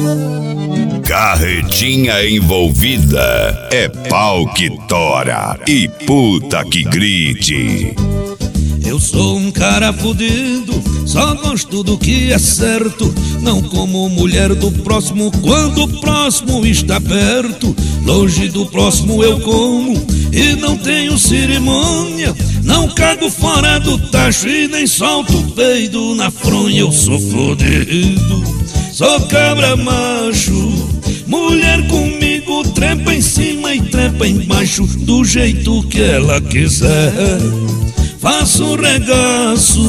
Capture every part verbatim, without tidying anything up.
Carretinha envolvida é pau que tora e puta que grite. Eu sou um cara fudido, só gosto do que é certo. Não como mulher do próximo quando o próximo está perto. Longe do próximo eu como e não tenho cerimônia. Não cago fora do tacho e nem solto o peido na fronha. Eu sou fudido, sou cabra macho. Mulher comigo trepa em cima e trepa embaixo, do jeito que ela quiser. Faço um regaço.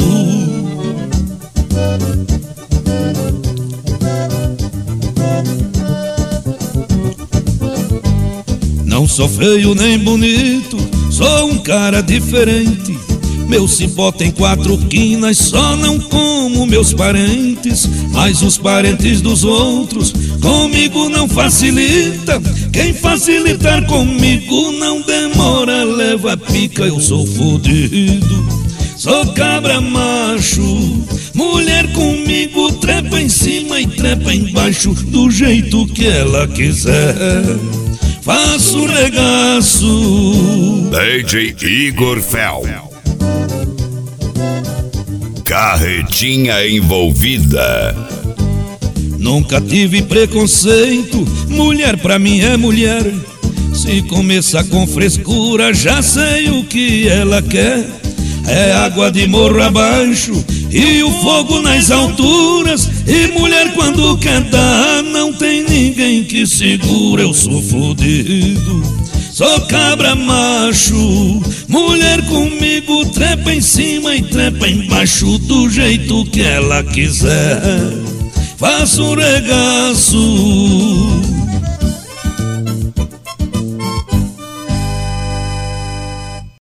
Não sou feio nem bonito, sou um cara diferente. Meu cipó tem quatro quinas, só não como meus parentes. Mas os parentes dos outros comigo não facilita. Quem facilitar comigo não demora, leva pica. Eu sou fudido, sou cabra macho. Mulher comigo trepa em cima e trepa embaixo, do jeito que ela quiser. Faço regaço. D J Igor Fel. Carretinha envolvida. Nunca tive preconceito, mulher pra mim é mulher. Se começar com frescura, já sei o que ela quer. É água de morro abaixo e o fogo nas alturas. E mulher quando quer dar, não tem ninguém que segura. Eu sou fudido, sou cabra macho. Mulher comigo trepa em cima e trepa embaixo, do jeito que ela quiser. Faço um regaço.